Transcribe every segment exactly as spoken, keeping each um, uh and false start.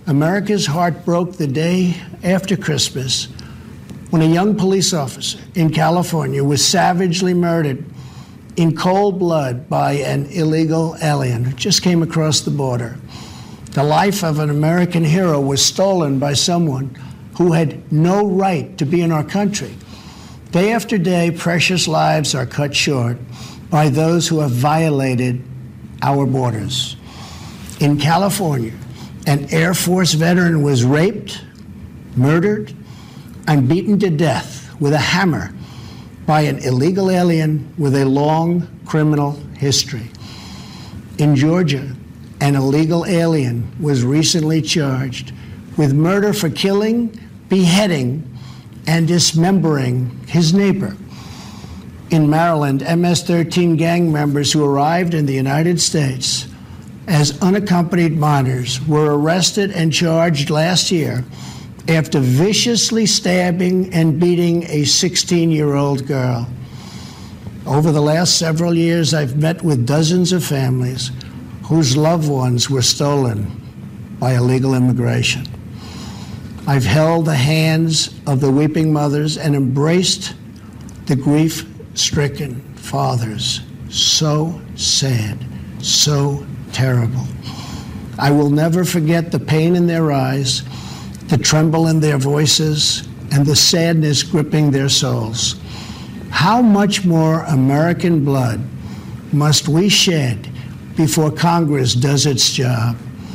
America's heart broke the day after Christmas when a young police officer in California was savagely murdered in cold blood by an illegal alien who just came across the border. The life of an American hero was stolen by someone who had no right to be in our country. Day after day, precious lives are cut short by those who have violated our borders. In California, an Air Force veteran was raped, murdered, and beaten to death with a hammer by an illegal alien with a long criminal history. In Georgia, an illegal alien was recently charged with murder for killing, beheading, and dismembering his neighbor. In Maryland, M S thirteen gang members who arrived in the United States as unaccompanied minors were arrested and charged last year after viciously stabbing and beating a sixteen-year-old girl. Over the last several years, I've met with dozens of families whose loved ones were stolen by illegal immigration. I've held the hands of the weeping mothers and embraced the grief-stricken fathers. So sad, so terrible. I will never forget the pain in their eyes, the tremble in their voices, and the sadness gripping their souls. How much more American blood must we shed before Congress does its job?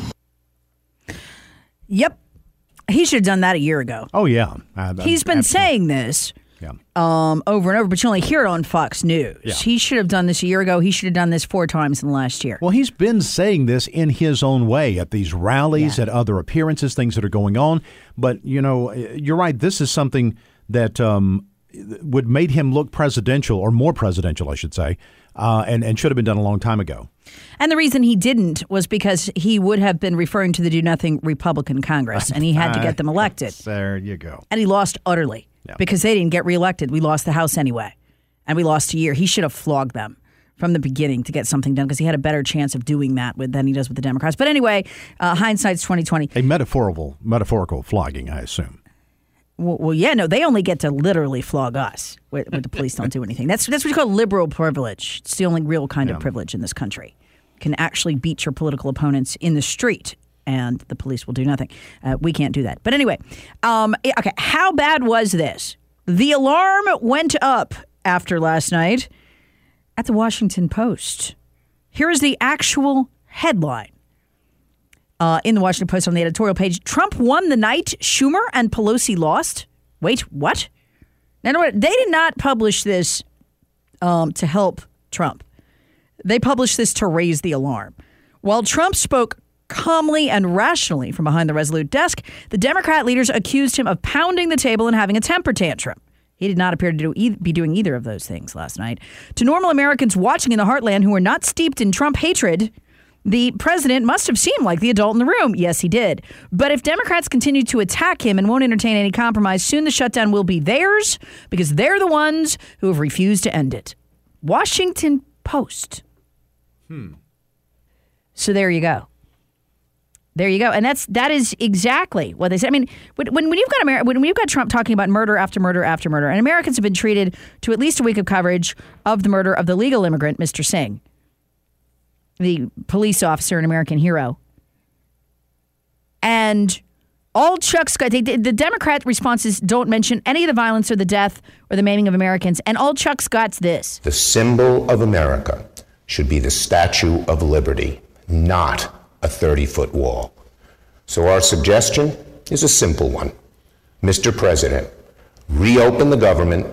Yep. He should have done that a year ago. Oh, yeah. Uh, He's been absolutely. saying this yeah. um, over and over, but you only hear it on Fox News. Yeah. He should have done this a year ago. He should have done this four times in the last year. Well, he's been saying this in his own way at these rallies, yeah. at other appearances, things that are going on. But, you know, you're right. This is something that um, would made him look presidential, or more presidential, I should say, uh, and, and should have been done a long time ago. And the reason he didn't was because he would have been referring to the do-nothing Republican Congress, and he had to get them elected. There you go. And he lost utterly yeah. because they didn't get reelected. We lost the House anyway, and we lost a year. He should have flogged them from the beginning to get something done because he had a better chance of doing that with, than he does with the Democrats. But anyway, uh, hindsight's twenty twenty. A metaphorical, metaphorical flogging, I assume. Well, well, yeah, no, they only get to literally flog us when the police don't do anything. That's that's what you call liberal privilege. It's the only real kind yeah. of privilege in this country. You can actually beat your political opponents in the street, and the police will do nothing. Uh, we can't do that. But anyway, um, okay, how bad was this? The alarm went up after last night at the Washington Post. Here is the actual headline. Uh, in the Washington Post on the editorial page, Trump won the night Schumer and Pelosi lost. Wait, what? Now, they did not publish this um, to help Trump. They published this to raise the alarm. While Trump spoke calmly and rationally from behind the Resolute desk, the Democrat leaders accused him of pounding the table and having a temper tantrum. He did not appear to do e- be doing either of those things last night. To normal Americans watching in the heartland who are not steeped in Trump hatred, the president must have seemed like the adult in the room. Yes, he did. But if Democrats continue to attack him and won't entertain any compromise, soon the shutdown will be theirs because they're the ones who have refused to end it. Washington Post. Hmm. So there you go. There you go. And that's that is exactly what they said. I mean, when when you've got Amer- when you've got Trump talking about murder after murder after murder, and Americans have been treated to at least a week of coverage of the murder of the legal immigrant, Mister Singh, the police officer and American hero. And all Chuck Scott, they, the Democrat responses don't mention any of the violence or the death or the maiming of Americans. And all Chuck Scott's this. The symbol of America should be the Statue of Liberty, not a thirty-foot wall. So our suggestion is a simple one. Mister President, reopen the government.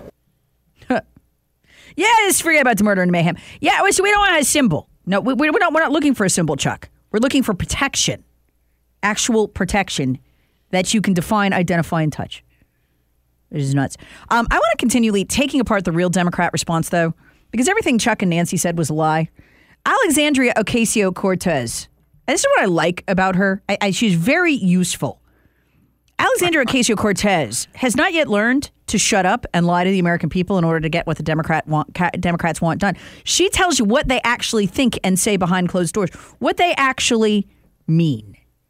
Yes, forget about the murder and mayhem. Yeah, so we don't want a symbol. No, we, we're not. We're not looking for a symbol, Chuck. We're looking for protection, actual protection that you can define, identify, and touch. It is nuts. Um, I want to continually taking apart the real Democrat response, though, because everything Chuck and Nancy said was a lie. Alexandria Ocasio-Cortez. This is what I like about her. I, I, she's very useful. Alexandria Ocasio-Cortez has not yet learned to shut up and lie to the American people in order to get what the Democrat want, Democrats want done. She tells you what they actually think and say behind closed doors, what they actually mean.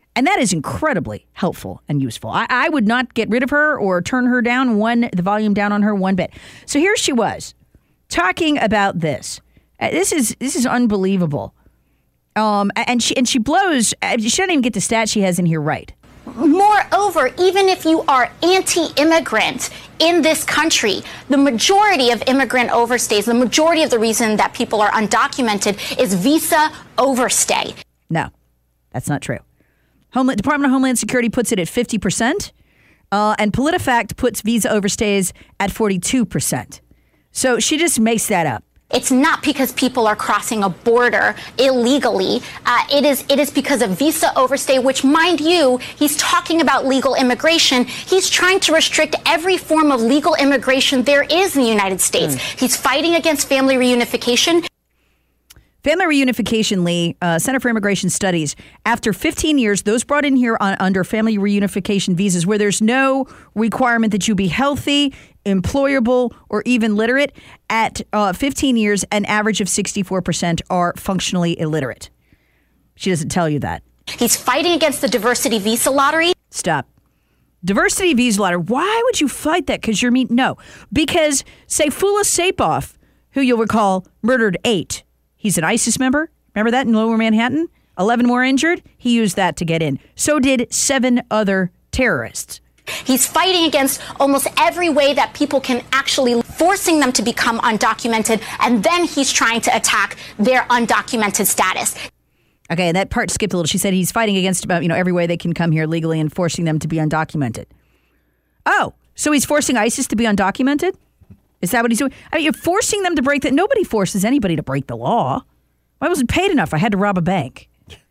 And that is incredibly helpful and useful. I, I would not get rid of her or turn her down one, the volume down on her one bit. So here she was talking about this. Uh, this is this is unbelievable. Um, and she and she blows. Uh, she doesn't even get the stat she has in here right. Moreover, even if you are anti-immigrant in this country, the majority of immigrant overstays, the majority of the reason that people are undocumented is visa overstay. No, that's not true. Homeland, Department of Homeland Security puts it at fifty percent, uh, and PolitiFact puts visa overstays at forty-two percent. So she just makes that up. It's not because people are crossing a border illegally. Uh, it is it is because of visa overstay, which, mind you, he's talking about legal immigration. He's trying to restrict every form of legal immigration there is in the United States. Mm. He's fighting against family reunification. Family reunification, Lee, uh, Center for Immigration Studies. After fifteen years, those brought in here on, under family reunification visas where there's no requirement that you be healthy, employable, or even literate, at uh, fifteen years, an average of sixty-four percent are functionally illiterate. She doesn't tell you that. He's fighting against the diversity visa lottery. Stop. Diversity visa lottery. Why would you fight that? Because you're mean? No. Because Saifullah Saipov, who you'll recall murdered eight. He's an ISIS member. Remember that in Lower Manhattan? eleven more injured. He used that to get in. So did seven other terrorists. He's fighting against almost every way that people can actually forcing them to become undocumented. And then he's trying to attack their undocumented status. Okay, that part skipped a little. She said he's fighting against about, you know, every way they can come here legally and forcing them to be undocumented. Oh, so he's forcing ISIS to be undocumented? Is that what he's doing? I mean, you're forcing them to break that. Nobody forces anybody to break the law. I wasn't paid enough. I had to rob a bank.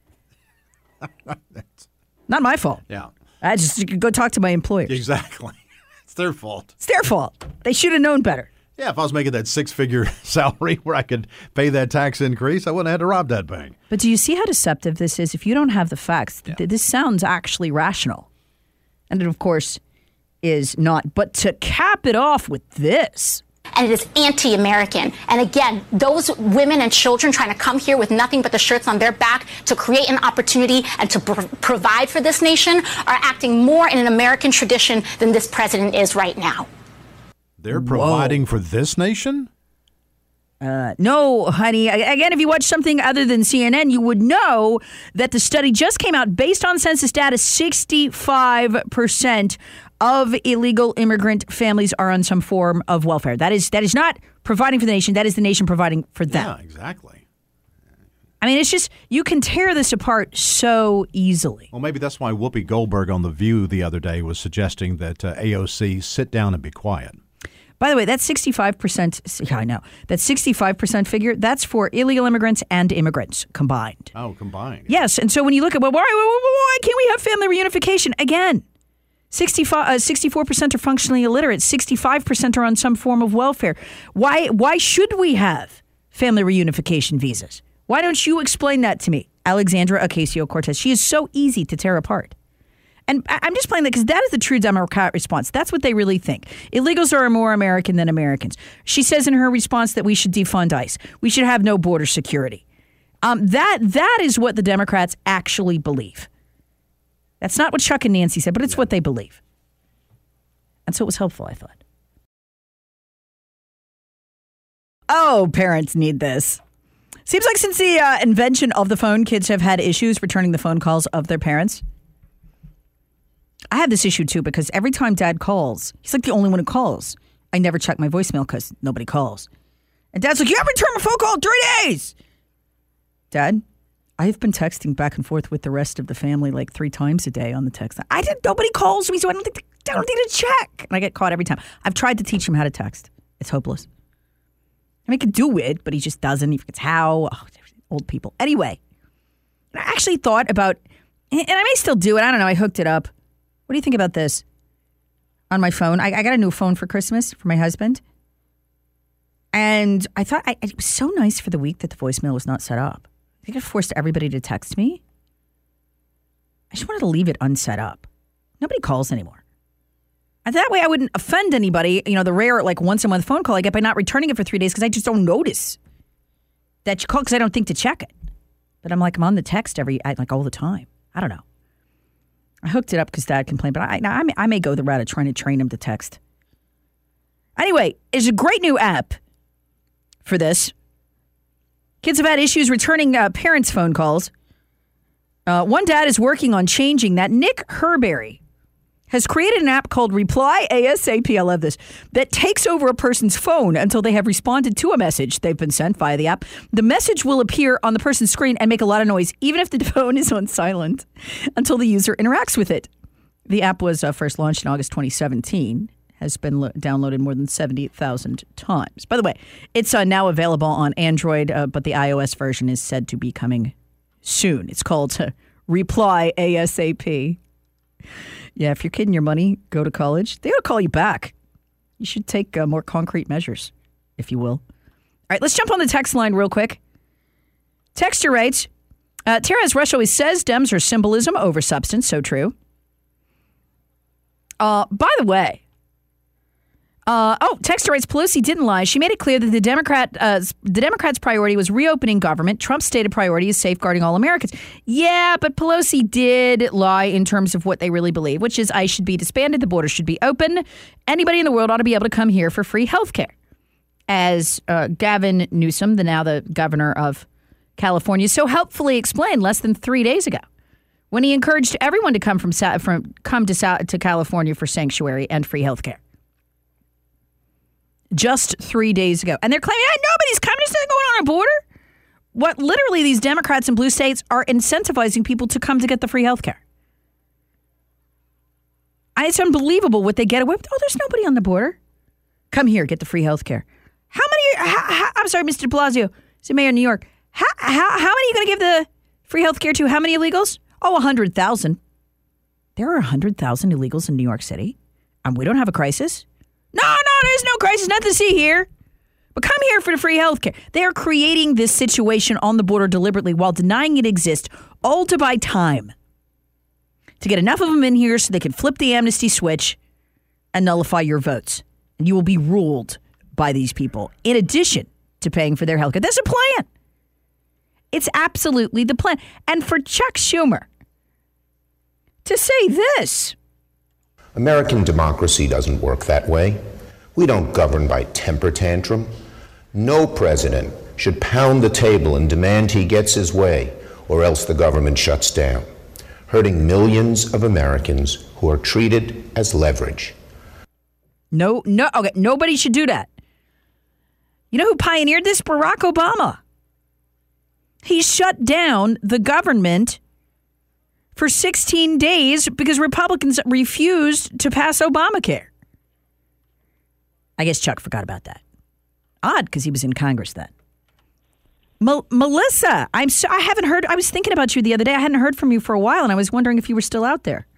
Not my fault. Yeah. I just go talk to my employers. Exactly. It's their fault. It's their fault. They should have known better. Yeah, if I was making that six-figure salary where I could pay that tax increase, I wouldn't have had to rob that bank. But do you see how deceptive this is? If you don't have the facts, Yeah. th- this sounds actually rational. And it, of course, is not. But to cap it off with this. And it is anti-American. And again, those women and children trying to come here with nothing but the shirts on their back to create an opportunity and to pr- provide for this nation are acting more in an American tradition than this president is right now. They're providing Whoa. for this nation? Uh, no, honey. Again, if you watch something other than C N N, you would know that the study just came out based on census data. sixty-five percent of illegal immigrant families are on some form of welfare. That is that is not providing for the nation. That is the nation providing for them. Yeah, exactly. I mean, it's just, you can tear this apart so easily. Well, maybe that's why Whoopi Goldberg on The View the other day was suggesting that uh, A O C sit down and be quiet. By the way, that sixty-five percent, yeah, I know, that sixty-five percent figure, that's for illegal immigrants and immigrants combined. Oh, combined. Yes, and so when you look at, well, why, why, why can't we have family reunification? Again, sixty-five, uh, sixty-four percent are functionally illiterate, sixty-five percent are on some form of welfare. Why, why should we have family reunification visas? Why don't you explain that to me, Alexandra Ocasio-Cortez? She is so easy to tear apart. And I'm just playing that because that is the true Democrat response. That's what they really think. Illegals are more American than Americans. She says in her response that we should defund ICE. We should have no border security. Um, that that is what the Democrats actually believe. That's not what Chuck and Nancy said, but it's yeah. what they believe. And so it was helpful, I thought. Oh, parents need this. Seems like since the uh, invention of the phone, kids have had issues returning the phone calls of their parents. I have this issue, too, because every time Dad calls, he's like the only one who calls. I never check my voicemail because nobody calls. And Dad's like, you haven't returned my phone call in three days. Dad, I have been texting back and forth with the rest of the family like three times a day on the text. I didn't, nobody calls me, so I don't, think to, I don't need to check. And I get caught every time. I've tried to teach him how to text. It's hopeless. I mean, he can do it, but he just doesn't. He forgets how. Oh, old people. Anyway, I actually thought about, and I may still do it. I don't know. I hooked it up. What do you think about this? On my phone, I, I got a new phone for Christmas for my husband. And I thought I, it was so nice for the week that the voicemail was not set up. I think it forced everybody to text me. I just wanted to leave it unset up. Nobody calls anymore. And that way I wouldn't offend anybody, you know, the rare like once a month phone call I get by not returning it for three days because I just don't notice that you call because I don't think to check it. But I'm like, I'm on the text every, like all the time. I don't know. I hooked it up because Dad complained, but I, I, may, I may go the route of trying to train him to text. Anyway, it's a great new app for this. Kids have had issues returning uh, parents' phone calls. Uh, one dad is working on changing that. Nick Herberry has created an app called Reply ASAP, I love this, that takes over a person's phone until they have responded to a message they've been sent via the app. The message will appear on the person's screen and make a lot of noise, even if the phone is on silent, until the user interacts with it. The app was uh, first launched in August twenty seventeen, has been lo- downloaded more than seventy thousand times. By the way, it's uh, now available on Android, uh, but the iOS version is said to be coming soon. It's called uh, Reply ASAP. Yeah, if you're kidding your money, go to college, they ought to call you back. You should take uh, more concrete measures, if you will. All right, let's jump on the text line real quick. Texter writes, uh, Terez Rush always says Dems are symbolism over substance. So true. Uh, by the way, Uh, oh, Texter writes, Pelosi didn't lie. She made it clear that the Democrat, uh, the Democrats' priority was reopening government. Trump's stated priority is safeguarding all Americans. Yeah, but Pelosi did lie in terms of what they really believe, which is ICE should be disbanded, the border should be open. Anybody in the world ought to be able to come here for free health care. As uh, Gavin Newsom, the now the governor of California, so helpfully explained less than three days ago, when he encouraged everyone to come from, from come to to California for sanctuary and free health care. Just three days ago. And they're claiming, hey, nobody's coming. There's nothing going on on a border. What literally these Democrats in blue states are incentivizing people to come to get the free health care. And it's unbelievable what they get away with. Oh, there's nobody on the border. Come here, get the free health care. How many, how, how, I'm sorry, Mister de Blasio, the mayor of New York. How, how, how many are you going to give the free health care to? How many illegals? Oh, one hundred thousand. There are one hundred thousand illegals in New York City. And we don't have a crisis. No, no, there's no crisis, nothing to see here. But come here for the free health care. They are creating this situation on the border deliberately while denying it exists, all to buy time. To get enough of them in here so they can flip the amnesty switch and nullify your votes. And you will be ruled by these people, in addition to paying for their health care. That's a plan. It's absolutely the plan. And for Chuck Schumer to say this... American democracy doesn't work that way. We don't govern by temper tantrum. No president should pound the table and demand he gets his way, or else the government shuts down, hurting millions of Americans who are treated as leverage. No, no, okay, nobody should do that. You know who pioneered this? Barack Obama. He shut down the government for sixteen days because Republicans refused to pass Obamacare. I guess Chuck forgot about that. Odd, because he was in Congress then. Mel- Melissa, I'm so, I haven't heard. I was thinking about you the other day. I hadn't heard from you for a while, and I was wondering if you were still out there.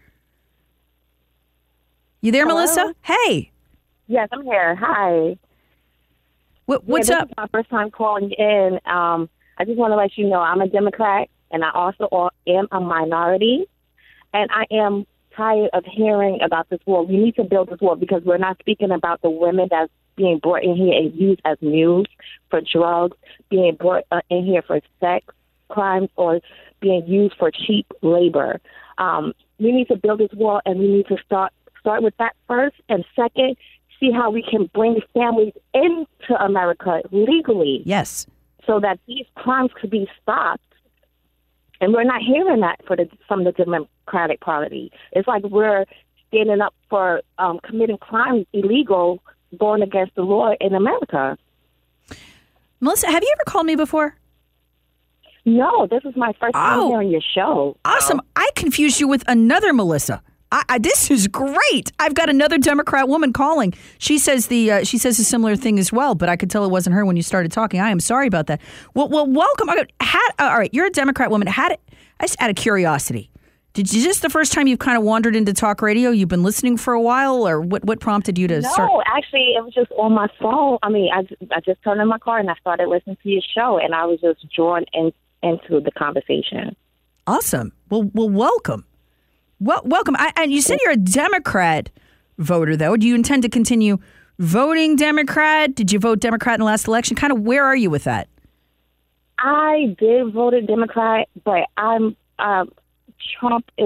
You there, Hello? Melissa? Hey. Yes, I'm here. Hi. What, what's yeah, this up? Is my first time calling in. Um, I just want to let you know I'm a Democrat, and I also am a minority, and I am tired of hearing about this war. We need to build this war because we're not speaking about the women that's being brought in here and used as mules for drugs, being brought uh, in here for sex crimes, or being used for cheap labor. Um, we need to build this wall, and we need to start start with that first, and second, see how we can bring families into America legally. Yes. So that these crimes could be stopped. And we're not hearing that for the, from the Democratic Party. It's like we're standing up for um, committing crimes illegal, going against the law in America. Melissa, have you ever called me before? No, this is my first time Oh. hearing your show. Awesome. I confused you with another Melissa. I, I, this is great. I've got another Democrat woman calling. She says the uh, she says a similar thing as well, but I could tell it wasn't her when you started talking. I am sorry about that. Well, well welcome. I got, had, uh, all right, you're a Democrat woman. Had I just out of curiosity, did you, is this the first time you've kind of wandered into talk radio? You've been listening for a while, or what? What prompted you to No, start? actually, it was just on my phone. I mean, I, I just turned in my car and I started listening to your show, and I was just drawn in, into the conversation. Awesome. Well, well, welcome. Well, welcome. I, and you said you're a Democrat voter, though. Do you intend to continue voting Democrat? Did you vote Democrat in the last election? Kind of where are you with that? I did vote Democrat, but I'm uh, Trump is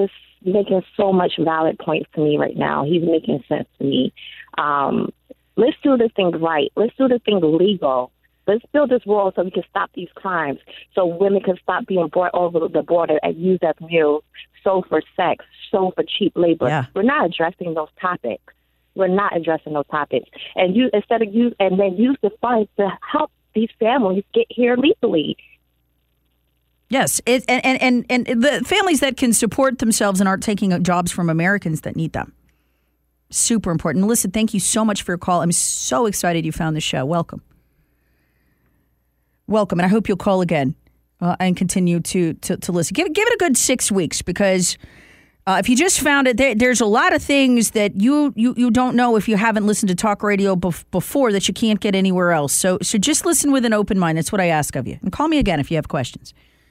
making so much valid points to me right now. He's making sense to me. Um, let's do this thing right. Let's do this thing legal. Let's build this wall so we can stop these crimes, so women can stop being brought over the border and used as mules, sold for sex, sold for cheap labor. Yeah. We're not addressing those topics. We're not addressing those topics. And you instead of use and then use the funds to help these families get here legally. Yes, it, and, and, and, and the families that can support themselves and aren't taking jobs from Americans that need them. Super important. Melissa, thank you so much for your call. I'm so excited you found the show. Welcome. Welcome, and I hope you'll call again uh, and continue to, to, to listen. Give, give it a good six weeks because uh, if you just found it, there, there's a lot of things that you, you, you don't know if you haven't listened to talk radio bef- before that you can't get anywhere else. So, so just listen with an open mind. That's what I ask of you. And call me again if you have questions.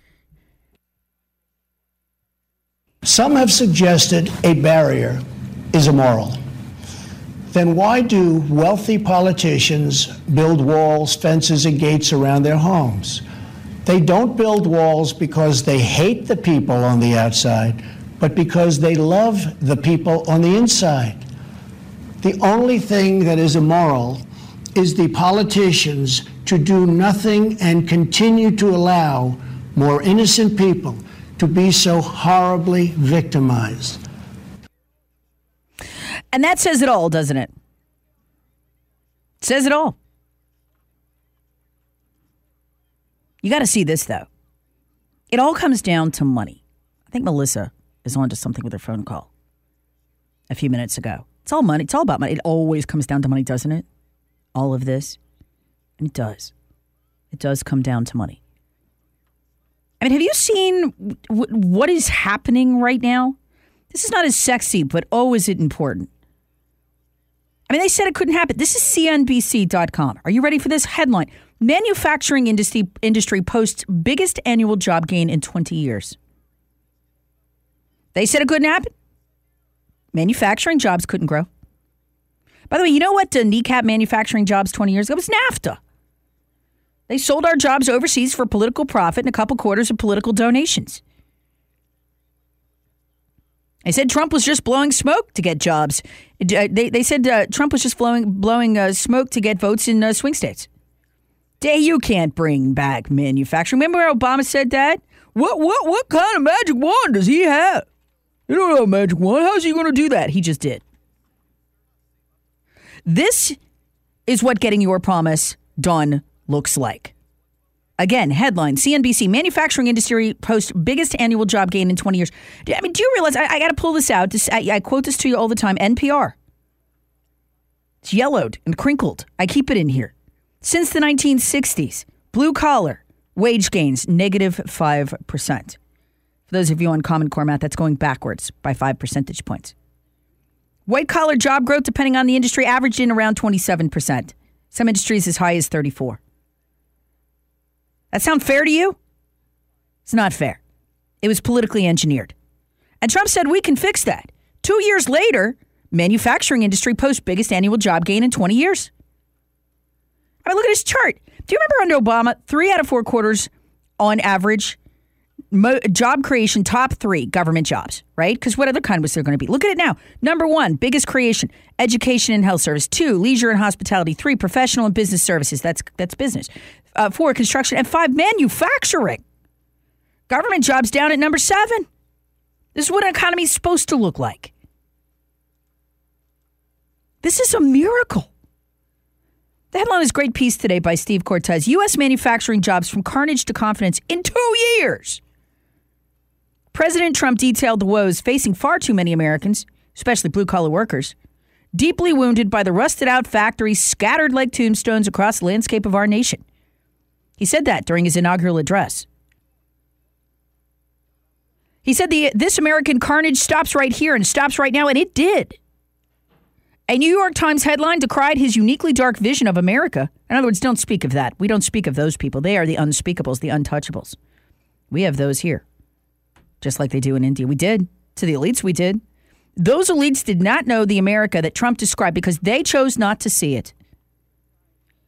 Some have suggested a barrier is immoral. Then why do wealthy politicians build walls, fences, and gates around their homes? They don't build walls because they hate the people on the outside, but because they love the people on the inside. The only thing that is immoral is the politicians to do nothing and continue to allow more innocent people to be so horribly victimized. And that says it all, doesn't it? It says it all. You got to see this, though. It all comes down to money. I think Melissa is on to something with her phone call a few minutes ago. It's all money. It's all about money. It always comes down to money, doesn't it? All of this. And it does. It does come down to money. I mean, have you seen w- what is happening right now? This is not as sexy, but oh, is it important? I mean, they said it couldn't happen. This is C N B C dot com. Are you ready for this headline? Manufacturing industry industry posts biggest annual job gain in twenty years. They said it couldn't happen. Manufacturing jobs couldn't grow. By the way, you know what uh, kneecap manufacturing jobs twenty years ago? It was NAFTA. They sold our jobs overseas for political profit and a couple quarters of political donations. They said Trump was just blowing smoke to get jobs. They, they said uh, Trump was just blowing, blowing uh, smoke to get votes in uh, swing states. Day, you can't bring back manufacturing. Remember when Obama said that? What what what kind of magic wand does he have? You don't have a magic wand. How's he going to do that? He just did. This is what getting your promise done looks like. Again, headline, C N B C, manufacturing industry posts biggest annual job gain in twenty years. I mean, do you realize, I, I got to pull this out. This, I, I quote this to you all the time, N P R. It's yellowed and crinkled. I keep it in here. Since the nineteen sixties, blue collar wage gains, negative five percent. For those of you on Common Core math, that's going backwards by five percentage points. White collar job growth, depending on the industry, averaged in around twenty-seven percent. Some industries as high as thirty-four. That sound fair to you? It's not fair. It was politically engineered. And Trump said we can fix that. Two years later, manufacturing industry posts biggest annual job gain in twenty years. I mean, look at his chart. Do you remember under Obama, three out of four quarters on average, mo- job creation, top three government jobs, right? Because what other kind was there going to be? Look at it now. Number one, biggest creation, education and health service. Two, leisure and hospitality. Three, professional and business services. That's that's business. Uh, four, construction. And five, manufacturing. Government jobs down at number seven. This is what an economy is supposed to look like. This is a miracle. The headline is a great piece today by Steve Cortez. U S manufacturing jobs from carnage to confidence in two years. President Trump detailed the woes facing far too many Americans, especially blue-collar workers, deeply wounded by the rusted-out factories scattered like tombstones across the landscape of our nation. He said that during his inaugural address. He said the this American carnage stops right here and stops right now, and it did. A New York Times headline decried his uniquely dark vision of America. In other words, don't speak of that. We don't speak of those people. They are the unspeakables, the untouchables. We have those here, just like they do in India. We did. To the elites, we did. Those elites did not know the America that Trump described because they chose not to see it.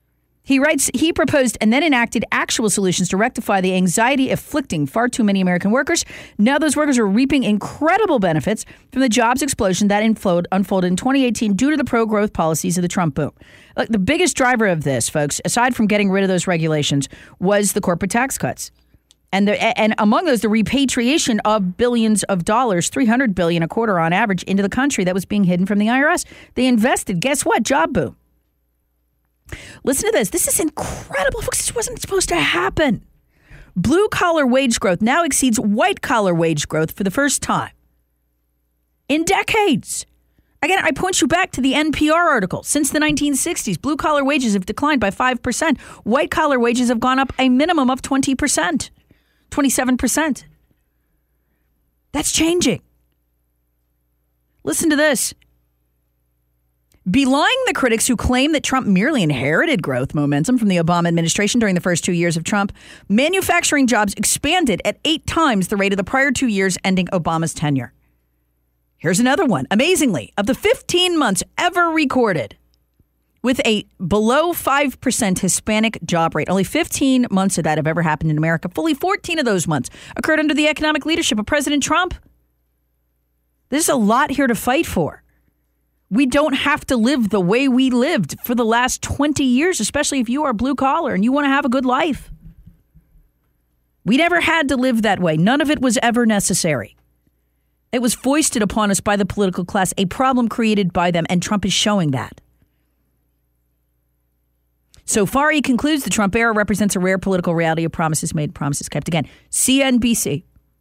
He writes, he proposed and then enacted actual solutions to rectify the anxiety afflicting far too many American workers. Now those workers are reaping incredible benefits from the jobs explosion that inflowed, unfolded in twenty eighteen due to the pro-growth policies of the Trump boom. Like, the biggest driver of this, folks, aside from getting rid of those regulations, was the corporate tax cuts. And the, and among those, the repatriation of billions of dollars, three hundred billion dollars a quarter on average, into the country that was being hidden from the I R S. They invested. Guess what? Job boom. Listen to this. This is incredible, folks. This wasn't supposed to happen. Blue-collar wage growth now exceeds white-collar wage growth for the first time in decades. Again, I point you back to the N P R article. Since the nineteen sixties, blue-collar wages have declined by five percent. White-collar wages have gone up a minimum of twenty percent, twenty-seven percent. That's changing. Listen to this. Belying the critics who claim that Trump merely inherited growth momentum from the Obama administration during the first two years of Trump, manufacturing jobs expanded at eight times the rate of the prior two years ending Obama's tenure. Here's another one. Amazingly, of the fifteen months ever recorded with a below five percent Hispanic job rate, only fifteen months of that have ever happened in America. Fully fourteen of those months occurred under the economic leadership of President Trump. There's a lot here to fight for. We don't have to live the way we lived for the last twenty years, especially if you are blue collar and you want to have a good life. We never had to live that way. None of it was ever necessary. It was foisted upon us by the political class, a problem created by them, and Trump is showing that. So far, he concludes, the Trump era represents a rare political reality of promises made, promises kept. Again, C N B C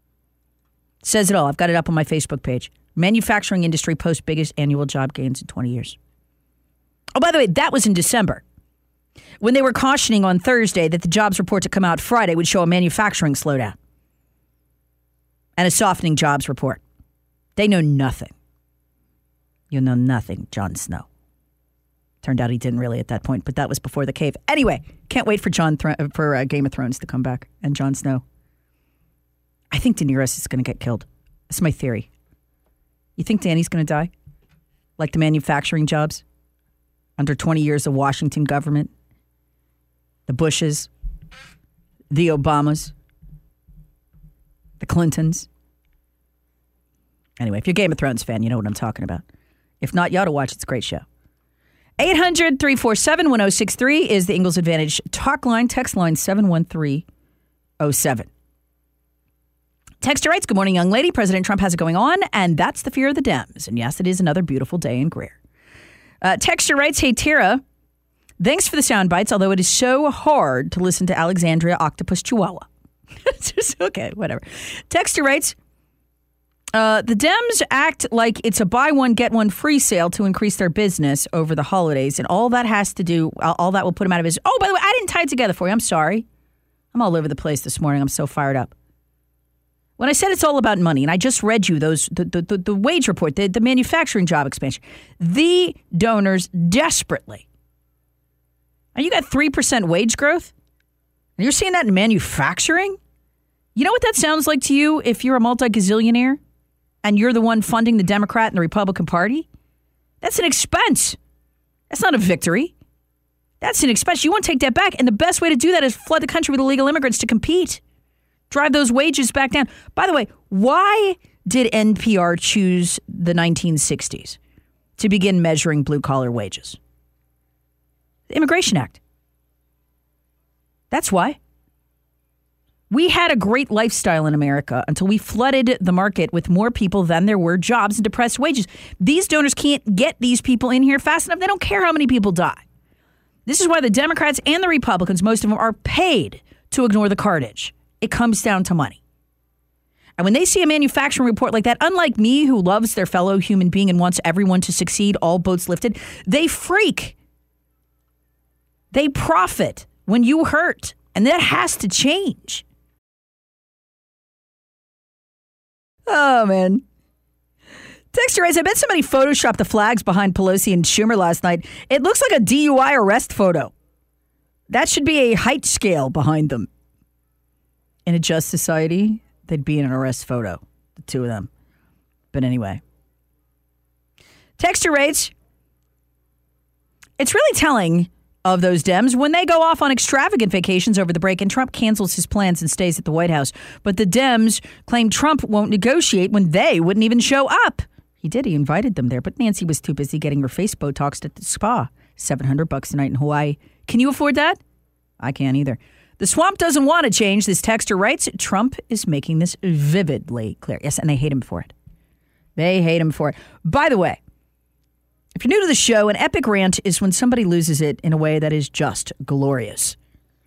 says it all. I've got it up on my Facebook page. Manufacturing industry posts biggest annual job gains in twenty years. Oh, by the way, that was in December, when they were cautioning on Thursday that the jobs report to come out Friday would show a manufacturing slowdown and a softening jobs report. They know nothing. You know nothing, Jon Snow. Turned out he didn't really at that point, but that was before the cave. Anyway, can't wait for John Thro- for uh, Game of Thrones to come back and Jon Snow. I think Daenerys is going to get killed. That's my theory. You think Danny's going to die? Like the manufacturing jobs? Under twenty years of Washington government? The Bushes? The Obamas? The Clintons? Anyway, if you're a Game of Thrones fan, you know what I'm talking about. If not, you ought to watch. It's a great show. eight hundred, three four seven, one oh six three is the Ingalls Advantage talk line. Text line seven one three oh seven. Texter writes, good morning, young lady. President Trump has it going on, and that's the fear of the Dems. And yes, it is another beautiful day in Greer. Uh, Texter writes, hey, Tara, thanks for the sound bites, although it is so hard to listen to Alexandria Octopus Chihuahua. Just, okay, whatever. Texter writes, uh, the Dems act like it's a buy one, get one free sale to increase their business over the holidays. And all that has to do, all that will put them out of business. Oh, by the way, I didn't tie it together for you. I'm sorry. I'm all over the place this morning. I'm so fired up. When I said it's all about money, and I just read you those the the, the, the wage report, the, the manufacturing job expansion, the donors desperately. And you got three percent wage growth? And you're seeing that in manufacturing? You know what that sounds like to you if you're a multi-gazillionaire and you're the one funding the Democrat and the Republican Party? That's an expense. That's not a victory. That's an expense. You want to take that back. And the best way to do that is flood the country with illegal immigrants to compete. Drive those wages back down. By the way, why did N P R choose the nineteen sixties to begin measuring blue-collar wages? The Immigration Act. That's why. We had a great lifestyle in America until we flooded the market with more people than there were jobs and depressed wages. These donors can't get these people in here fast enough. They don't care how many people die. This is why the Democrats and the Republicans, most of them, are paid to ignore the carnage. It comes down to money. And when they see a manufacturing report like that, unlike me, who loves their fellow human being and wants everyone to succeed, all boats lifted, they freak. They profit when you hurt. And that has to change. Oh, man. Texter writes, I bet somebody photoshopped the flags behind Pelosi and Schumer last night. It looks like a D U I arrest photo. That should be a height scale behind them. In a just society, they'd be in an arrest photo, the two of them. But anyway. Texter writes, it's really telling of those Dems when they go off on extravagant vacations over the break and Trump cancels his plans and stays at the White House. But the Dems claim Trump won't negotiate when they wouldn't even show up. He did. He invited them there, but Nancy was too busy getting her face Botoxed at the spa. seven hundred bucks a night in Hawaii. Can you afford that? I can't either. The swamp doesn't want to change. This texter writes, Trump is making this vividly clear. Yes, and they hate him for it. They hate him for it. By the way, if you're new to the show, an epic rant is when somebody loses it in a way that is just glorious.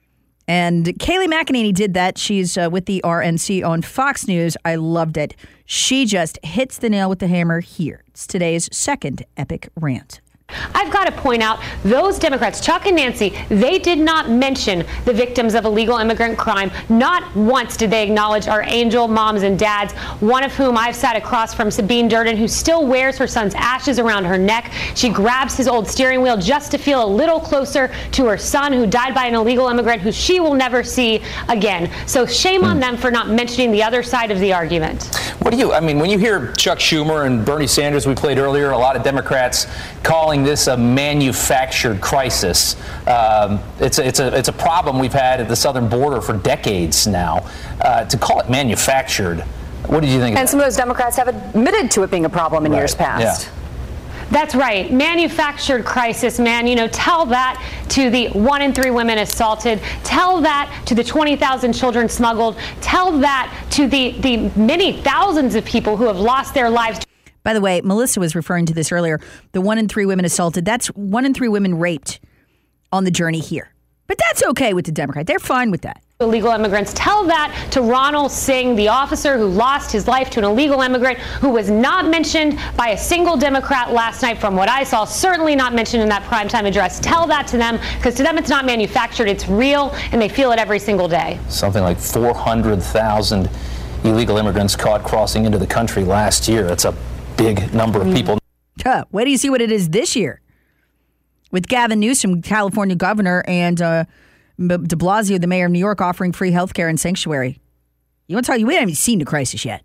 And Kayleigh McEnany did that. She's uh, with the R N C on Fox News. I loved it. She just hits the nail with the hammer here. It's today's second epic rant. I've got to point out, those Democrats, Chuck and Nancy, they did not mention the victims of illegal immigrant crime. Not once did they acknowledge our angel moms and dads, one of whom I've sat across from, Sabine Durden, who still wears her son's ashes around her neck. She grabs his old steering wheel just to feel a little closer to her son, who died by an illegal immigrant who she will never see again. So shame on them for not mentioning the other side of the argument. What do you, I mean, when you hear Chuck Schumer and Bernie Sanders, we played earlier, a lot of Democrats calling this a manufactured crisis. Um, it's, a, it's, a, it's a problem we've had at the southern border for decades now. Uh, to call it manufactured, what did you think? And of some of those Democrats have admitted to it being a problem in right. years past. Yeah. That's right. Manufactured crisis, man. You know, tell that to the one in three women assaulted. Tell that to the twenty thousand children smuggled. Tell that to the, the many thousands of people who have lost their lives. By the way, Melissa was referring to this earlier. The one in three women assaulted. That's one in three women raped on the journey here. But that's okay with the Democrat. They're fine with that. Illegal immigrants. Tell that to Ronald Singh, the officer who lost his life to an illegal immigrant who was not mentioned by a single Democrat last night from what I saw, certainly not mentioned in that primetime address. Tell that to them, because to them it's not manufactured, it's real, and they feel it every single day. Something like four hundred thousand illegal immigrants caught crossing into the country last year. That's a big number of people. Huh, wait till you see what it is this year. With Gavin Newsom, California governor, and uh, de Blasio, the mayor of New York, offering free health care and sanctuary. You want to tell you, we haven't even seen the crisis yet.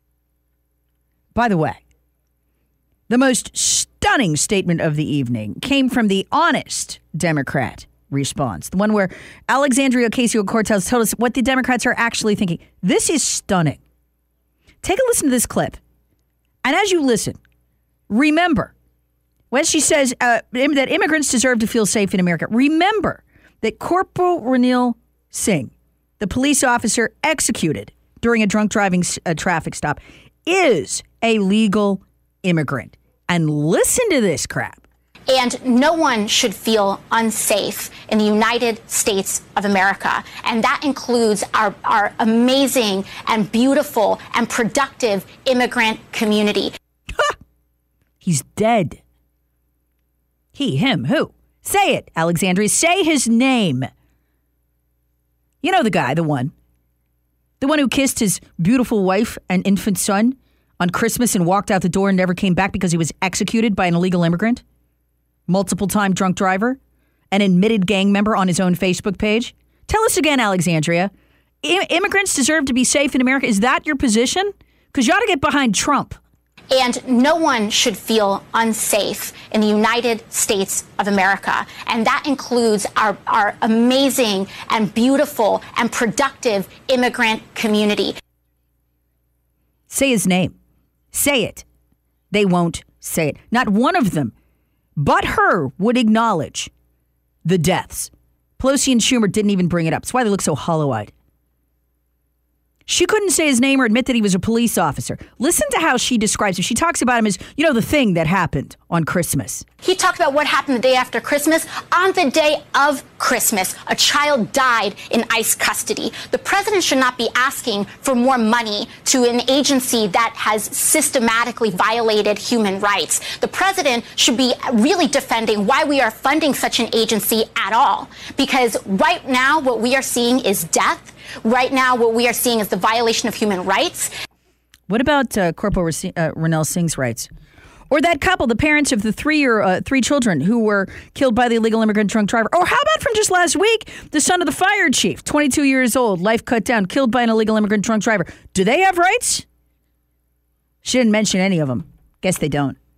By the way, the most stunning statement of the evening came from the honest Democrat response, the one where Alexandria Ocasio-Cortez told us what the Democrats are actually thinking. This is stunning. Take a listen to this clip. And as you listen, remember, when she says uh, that immigrants deserve to feel safe in America, remember that Corporal Ranil Singh, the police officer executed during a drunk driving uh, traffic stop, is a legal immigrant. And listen to this crap. And no one should feel unsafe in the United States of America. And that includes our, our amazing and beautiful and productive immigrant community. He's dead. He, him, who? Say it, Alexandria. Say his name. You know the guy, the one. The one who kissed his beautiful wife and infant son on Christmas and walked out the door and never came back because he was executed by an illegal immigrant? Multiple-time drunk driver? An admitted gang member on his own Facebook page? Tell us again, Alexandria. I- immigrants deserve to be safe in America. Is that your position? Because you ought to get behind Trump. And no one should feel unsafe in the United States of America. And that includes our, our amazing and beautiful and productive immigrant community. Say his name. Say it. They won't say it. Not one of them but her would acknowledge the deaths. Pelosi and Schumer didn't even bring it up. That's why they look so hollow-eyed. She couldn't say his name or admit that he was a police officer. Listen to how she describes him. She talks about him as, you know, the thing that happened on Christmas. He talked about what happened the day after Christmas. On the day of Christmas, a child died in ICE custody. The president should not be asking for more money to an agency that has systematically violated human rights. The president should be really defending why we are funding such an agency at all. Because right now, what we are seeing is death. Right now, what we are seeing is the violation of human rights. What about uh, Corporal uh, Ranil Singh's rights? Or that couple, the parents of the three-year, uh, three children who were killed by the illegal immigrant drunk driver? Or how about from just last week, the son of the fire chief, twenty-two years old, life cut down, killed by an illegal immigrant drunk driver? Do they have rights? She didn't mention any of them. Guess they don't.